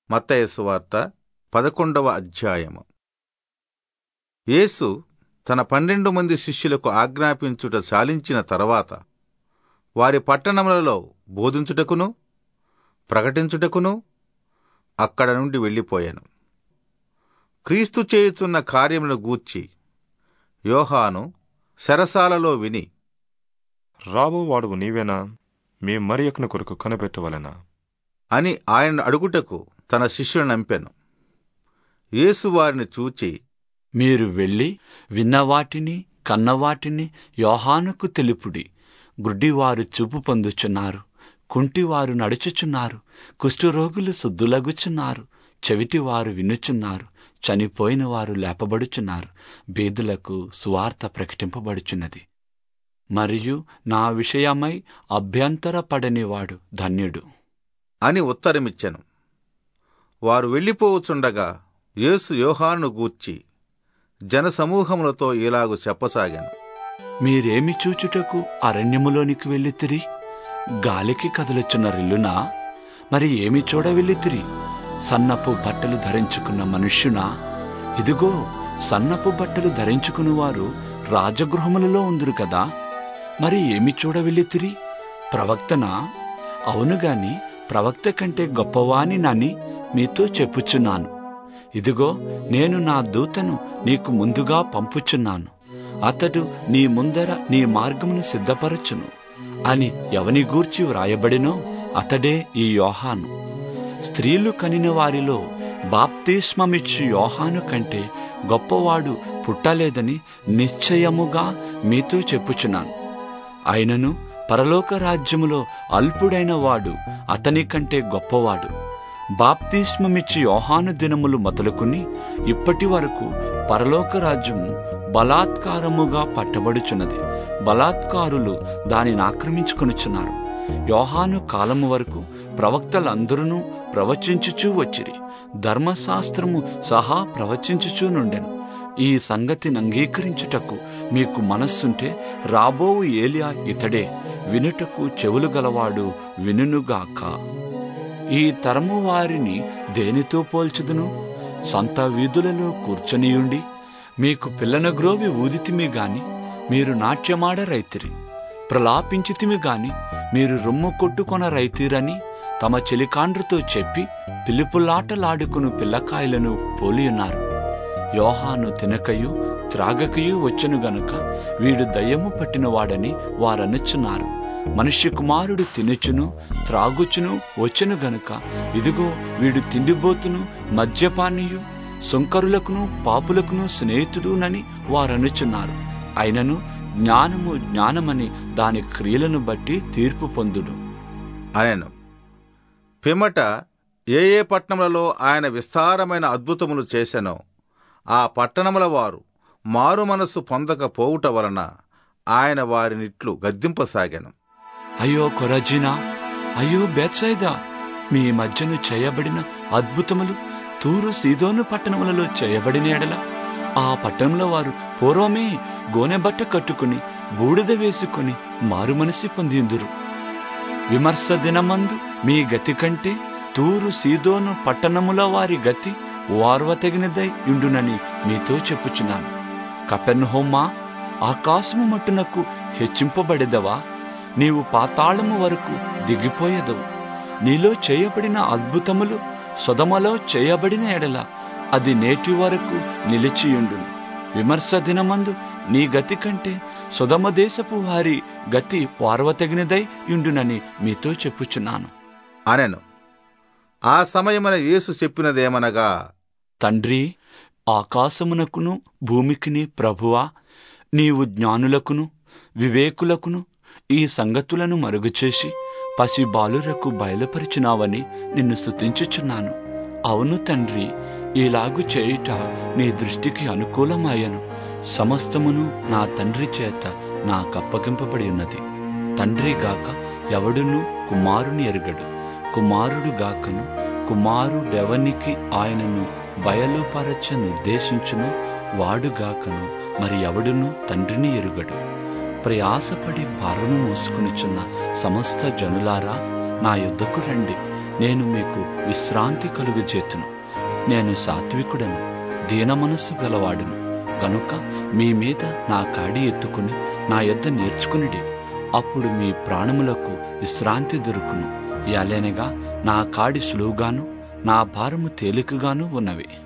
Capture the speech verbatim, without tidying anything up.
మత్తయి సువార్త పదకొండవ అధ్యాయము. యేసు తన పన్నెండు మంది శిష్యులకు ఆజ్ఞాపించుట చాలించిన తరువాత వారి పట్టణములలో బోధించుటకును ప్రకటించుటకును అక్కడ నుండి వెళ్ళిపోయాను. క్రీస్తు చేయుచున్న కార్యములను గూర్చి యోహాను చెరసాలలో విని, రాబోవాడువు నీవేనా? మీ మరి ఒకని కొరకు కనిపెట్టవలెనా అని ఆయన అడుగుటకు తన శిష్యులను నంపెను. యేసు వారిని చూచి, మీరు వెళ్ళి విన్నవాటిని కన్నవాటిని యోహానుకు తెలుపుడి. గుడ్డివారు చూపు పొందుచున్నారు, కుంటివారు నడుచుచున్నారు, కుష్ఠరోగులు శుద్ధులగుచున్నారు, చెవిటివారు వినుచున్నారు, చనిపోయిన వారు లేపబడుచున్నారు, బేదులకు సువార్త ప్రకటింపబడుచున్నది. మరియు నా విషయమై అభ్యంతరపడనివాడు ధన్యుడు అని ఉత్తరమిచ్చెను. వారు వెళ్ళిపోవచుండగా యేసు యోహానును గూర్చి జనసమూహములతో ఇలాగు చెప్పసాగాను. మీరేమి చూచుటకు అరణ్యములోనికి వెళ్ళితిరి? గాలికి కదులుచున్న రిల్లునా? మరి ఏమి చూడ వెళ్ళితిరి? సన్నపు బట్టలు ధరించుకున్న మనుష్యునా? ఇదిగో, సన్నపు బట్టలు ధరించుకునివారు రాజగృహములలో ఉందురు కదా. మరి ఏమి చూడ వెళ్ళితిరి? ప్రవక్తనా? అవునుగాని ప్రవక్త కంటే గొప్పవాని నని మీతో చెప్పుచున్నాను. ఇదిగో, నేను నా దూతను నీకు ముందుగా పంపుచున్నాను. అతడు నీ ముందర నీ మార్గమును సిద్ధపరచును అని ఎవని గూర్చి వ్రాయబడినో అతడే ఈ యోహాను. స్త్రీలు కనిన వారిలో బాప్తిస్మమిచ్చు యోహాను కంటే గొప్పవాడు పుట్టలేదని నిశ్చయముగా మీతో చెప్పుచున్నాను. అయినను పరలోక రాజ్యములో అల్పుడైన వాడు అతని కంటే గొప్పవాడు. బాప్తిస్మమిచ్చి యోహాను దినములు మొదలుకుని ఇప్పటి వరకు పరలోక రాజ్యము బలాత్కారముగా పట్టబడుచున్నది. బలాత్కారులు దానిని ఆక్రమించుకొనుచున్నారు. యోహాను కాలము వరకు ప్రవక్తలందరూ ప్రవచించుచూ వచ్చిరి, ధర్మశాస్త్రము సహా ప్రవచించుచూ నుండెను. ఈ సంగతిని అంగీకరించుటకు మీకు మనస్సుంటే రాబోవు ఏలియా ఇతడే. వినుటకు చెవులు గలవాడు వినుగాక. ఈ తరము వారిని దేనితో పోల్చుదును? సంత వీధులలో కూర్చొనియుండి మీకు పిల్లన గ్రోవి ఊదితిమి గాని మీరు నాట్యమాడ రైతిరి, ప్రలాపించితిమి గాని మీరు రొమ్ము కొట్టుకొన రైతిరని తమ చెలికాండ్రుతో చెప్పి పిలుపులాటలాడుకును పిల్లకాయలను పోలియున్నారు. యోహాను తినకయు త్రాగకయు వచ్చెను గనుక వీడు దయ్యము పట్టినవాడని వారనుచున్నారు. మనుష్య కుమారుడు తినుచును త్రాగుచును వచ్చెను గనుక ఇదిగో వీడు తిండిబోతును మద్యపానీయు సుంకరులకును పాపులకును స్నేహితుడునని వారనుచున్నారు. అయినను జ్ఞానము జ్ఞానమని దాని క్రియలను బట్టి తీర్పు పొందుడు అనెను. పిమ్మట ఏ ఏ పట్టణములలో ఆయన విస్తారమైన అద్భుతములు చేసెనో ఆ పట్టణముల వారు మారు మనస్సు పొందకపోవుట వలన ఆయన వారినిట్లు గద్దింపసాగాను. అయ్యో కొరజీనా, అయ్యో బేత్సైదా, మీ మధ్యను చేయబడిన అద్భుతములు తూరు సీదోను పట్టణములలో చేయబడిన ఎడల ఆ పట్టణంలో వారు పూర్వమే గోనెబట్ట కట్టుకుని బూడిద వేసుకుని మారు మనసి పొందిందురు. విమర్శ దినమందు మీ గతి కంటే తూరు సీదోను పట్టణముల వారి గతి వార్వతగినదై ఉండునని మీతో చెప్పుచున్నాను. కపెర్నహూమా, ఆకాశము మట్టునకు హెచ్చింపబడెదవా? నీవు పాతాళము వరకు దిగిపోయేదవు. నీలో చేయబడిన అద్భుతములు సొదమలో చేయబడిన ఎడల అది నేటి వరకు నిలిచియుండును. విమర్శ దినమందు నీ గతి కంటే సొదమ దేశపు వారి గతి వార్వతగినదై ఉండునని మీతో చెప్పుచున్నాను అనెను. ఆ సమయమున యేసు చెప్పినదేమనగా, తండ్రి, ఆకాశమునకును భూమికిని ప్రభువా, నీవు జ్ఞానులకును వివేకులకును ఈ సంగతులను మరుగుచేసి పసిబాలురకు బయలుపరిచినావని నిన్ను స్తుతించుచున్నాను. అవును తండ్రి, ఇలాగు చేయుట నీ దృష్టికి అనుకూలమాయను. సమస్తమును నా తండ్రి చేత నాకప్పగింపబడి ఉన్నది. తండ్రిగాక ఎవడునూ కుమారుని ఎరుగడు, కుమారుడు గాకను కుమారుడెవనికి ఆయనను బయలుపరచనుద్దేశించును వాడుగాకను మరి ఎవడునూ తండ్రిని ఎరుగడు. ప్రయాసపడి భారము మోసుకునిచున్న సమస్త జనులారా, నా యొద్దకు రండి, నేను మీకు విశ్రాంతి కలుగజేతును. నేను సాత్వికుడను, దీన మనస్సు గలవాడును గనుక మీ మీద నా కాడి ఎత్తుకుని నా యొద్ద నేర్చుకునిడి. అప్పుడు మీ ప్రాణములకు విశ్రాంతి దొరుకును. యాలేనగా నా కాడి సులువుగాను నా భారము తేలికగాను ఉన్నవి.